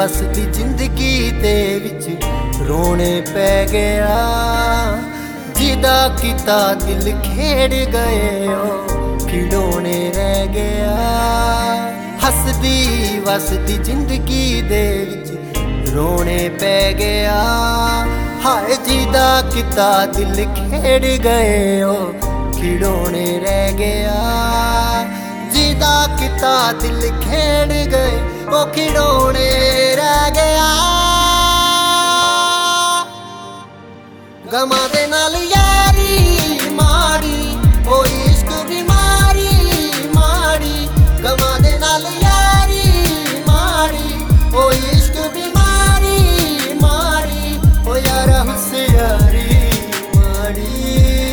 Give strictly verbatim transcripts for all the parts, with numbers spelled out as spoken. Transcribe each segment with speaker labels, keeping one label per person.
Speaker 1: ਵਸਦੀ ਜ਼ਿੰਦਗੀ ਦੇ ਵਿੱਚ ਰੋਣੇ ਪੈ ਗਿਆ। ਜਿਹਦਾ ਕੀਤਾ ਦਿਲ ਖੇੜ ਗਏ ਉਹ ਖਿਡੌਣੇ ਰਹਿ ਗਿਆ। ਹੱਸਦੀ ਵਸਦੀ ਜ਼ਿੰਦਗੀ ਦੇ ਵਿੱਚ ਰੋਣੇ ਪੈ ਗਿਆ। ਹਾਏ ਜਿਹਦਾ ਕੀਤਾ ਦਿਲ ਖੇੜ ਗਏ ਉਹ ਖਿਡੌਣੇ ਰਹਿ ਗਿਆ। ਜਿਹਦਾ ਕੀਤਾ ਦਿਲ ਖੇੜ ਗਏ ਉਹ ਖਿਡੌਣੇ ਰਹਿ ਗਿਆ। ਗਮਾਂ ਦੇ ਨਾਲ ਯਾਰੀ ਮਾੜੀ ਉਹ ਇਸ਼ਕ ਬਿਮਾਰੀ ਮਾੜੀ। ਗਮਾਂ ਦੇ ਨਾਲ ਯਾਰੀ ਮਾੜੀ ਉਹ ਇਸ਼ਕ ਬਿਮਾਰੀ ਮਾੜੀ। ਉਹ ਯਾਰ ਹੁਸ਼ਿਆਰੀ ਮਾੜੀ।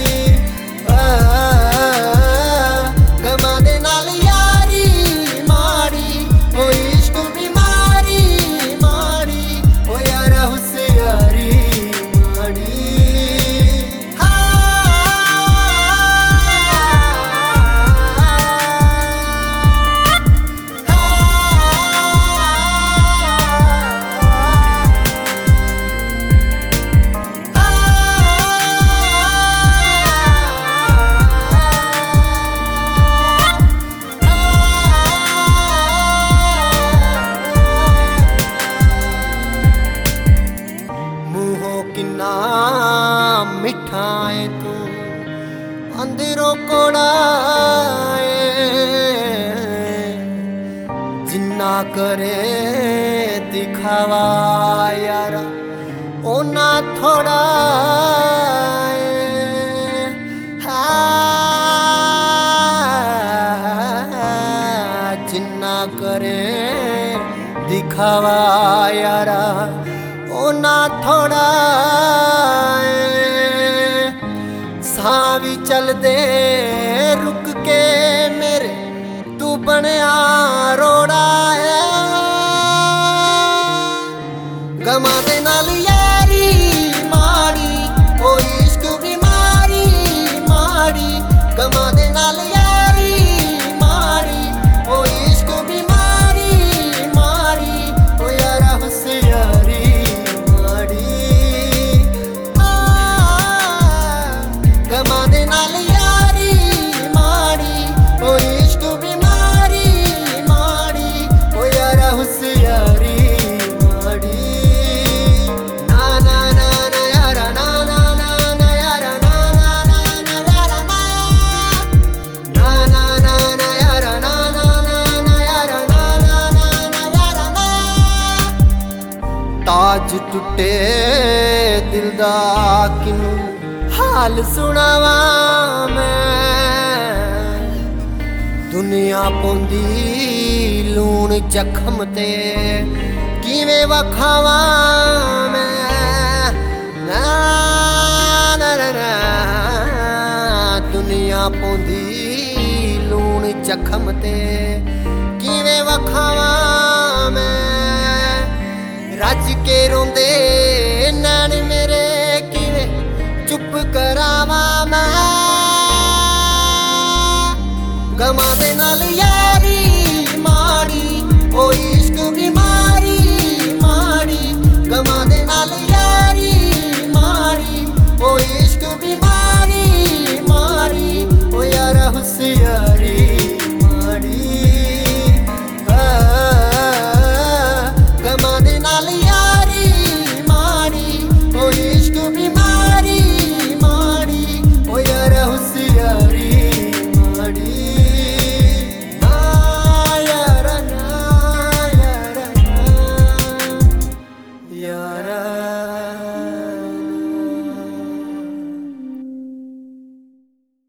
Speaker 1: ਗਮਾਂ ਦੇ ਨਾਲ ਯਾਰੀ ਮਾੜੀ ਉਹ ਇਸ਼ਕ ਬਿਮਾਰੀ ਮਾੜੀ। ਉਹ ਯਾਰ ਹੁਸ਼ਿਆਰੀ ਮਾੜੀ। किन्ना मिठा है तू अंदरों कोड़ा जिन्ना करे दिखावा यार ओना थोड़ा जिन्ना करे दिखावा यारा ओना थोड़ा सां भी चलदे रुक के मेरे तू बनया रोड़ा है। गमां दे नाल यारी माड़ी ओ इश्क बीमारी माड़ी। गमां दे नाल यारी माड़ी ओ इश्क बीमारी माड़ी। ओ यारा हुशियारी ताज टुटे दिल दा किनू हाल सुनावा मैं। दुनिया पौंदी लूण जख्म ते किवें वखावा मैं। ना ना ना दुनिया पौंदी लूण जख्म ते किवें वखावा मैं। रज के रोंदे